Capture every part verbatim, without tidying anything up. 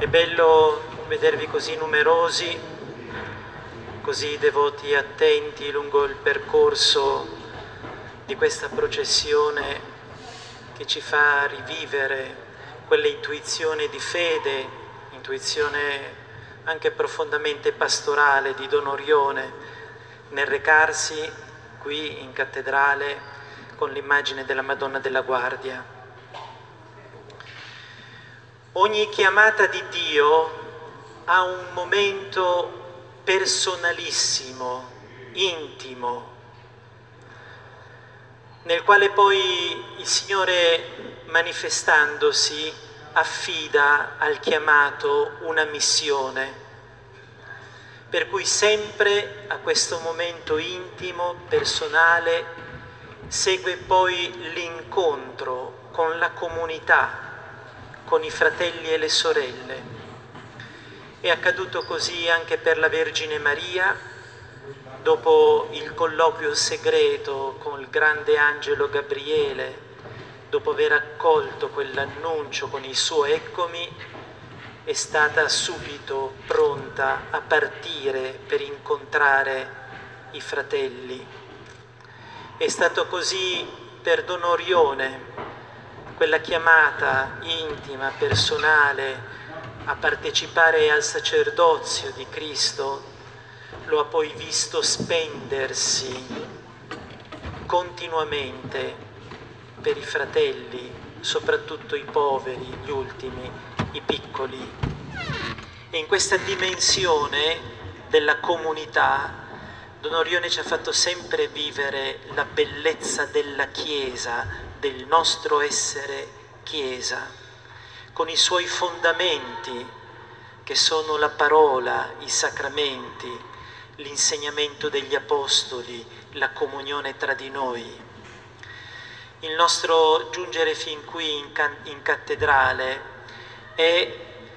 È bello vedervi così numerosi, così devoti e attenti lungo il percorso di questa processione che ci fa rivivere quelle intuizioni di fede, intuizione anche profondamente pastorale di Don Orione, nel recarsi qui in cattedrale con l'immagine della Madonna della Guardia. Ogni chiamata di Dio ha un momento personalissimo, intimo, nel quale poi il Signore, manifestandosi, affida al chiamato una missione, per cui sempre a questo momento intimo, personale, segue poi l'incontro con la comunità, con i fratelli e le sorelle. È accaduto così anche per la Vergine Maria, dopo il colloquio segreto con il grande angelo Gabriele, dopo aver accolto quell'annuncio con il suo eccomi, è stata subito pronta a partire per incontrare i fratelli. È stato così per Don Orione, quella chiamata intima, personale, a partecipare al sacerdozio di Cristo, lo ha poi visto spendersi continuamente per i fratelli, soprattutto i poveri, gli ultimi, i piccoli. E in questa dimensione della comunità, Don Orione ci ha fatto sempre vivere la bellezza della Chiesa, del nostro essere Chiesa, con i suoi fondamenti, che sono la parola, i sacramenti, l'insegnamento degli apostoli, la comunione tra di noi. Il nostro giungere fin qui in, in cattedrale è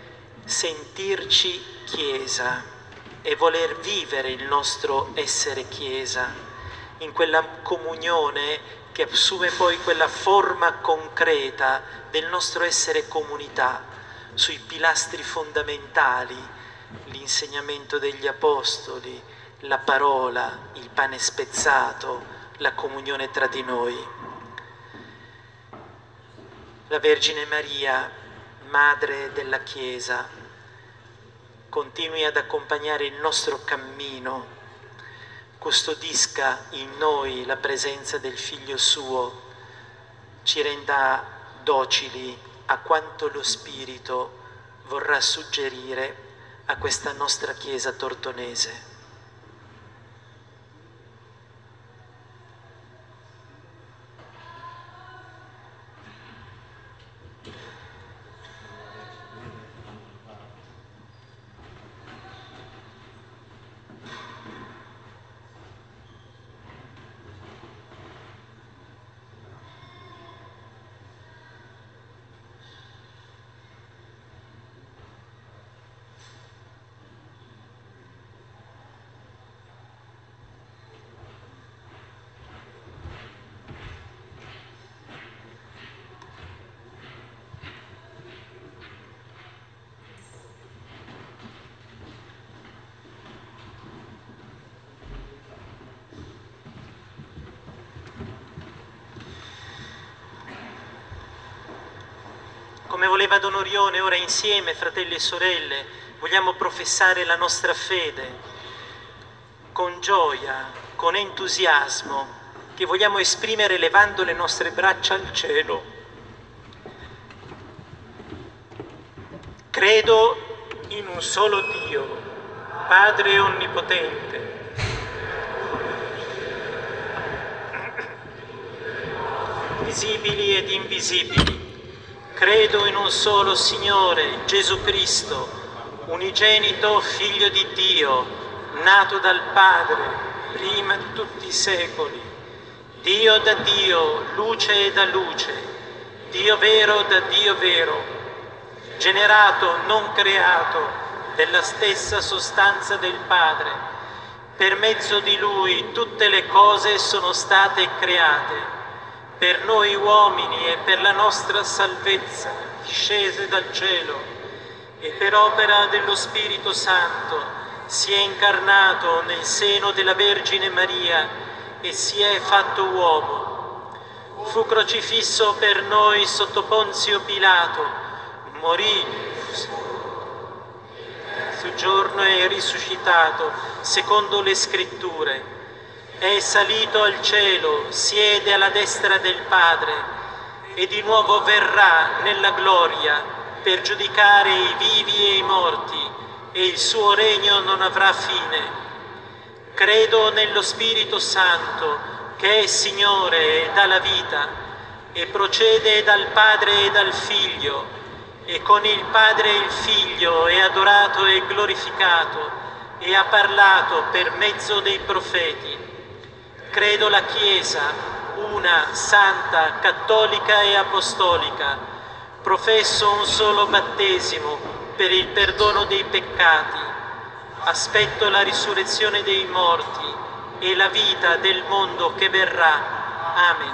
sentirci Chiesa e voler vivere il nostro essere Chiesa in quella comunione che assume poi quella forma concreta del nostro essere comunità, sui pilastri fondamentali, l'insegnamento degli apostoli, la parola, il pane spezzato, la comunione tra di noi. La Vergine Maria, Madre della Chiesa, continui ad accompagnare il nostro cammino, custodisca in noi la presenza del Figlio suo, ci renda docili a quanto lo Spirito vorrà suggerire a questa nostra Chiesa tortonese. Come voleva Don Orione, ora insieme, fratelli e sorelle, vogliamo professare la nostra fede con gioia, con entusiasmo, che vogliamo esprimere levando le nostre braccia al cielo. Credo in un solo Dio, Padre Onnipotente, visibili ed invisibili. Credo in un solo Signore, Gesù Cristo, unigenito Figlio di Dio, nato dal Padre, prima di tutti i secoli, Dio da Dio, luce da luce, Dio vero da Dio vero, generato, non creato, della stessa sostanza del Padre. Per mezzo di Lui tutte le cose sono state create, per noi uomini e per la nostra salvezza, discese dal cielo, e per opera dello Spirito Santo si è incarnato nel seno della Vergine Maria e si è fatto uomo. Fu crocifisso per noi sotto Ponzio Pilato, morì, soggiorno e risuscitato secondo le Scritture. È salito al cielo, siede alla destra del Padre e di nuovo verrà nella gloria per giudicare i vivi e i morti, e il suo regno non avrà fine. Credo nello Spirito Santo, che è Signore e dà la vita, e procede dal Padre e dal Figlio, e con il Padre e il Figlio è adorato e glorificato, e ha parlato per mezzo dei profeti. Credo la Chiesa, una, santa, cattolica e apostolica. Professo un solo battesimo per il perdono dei peccati. Aspetto la risurrezione dei morti e la vita del mondo che verrà. Amen.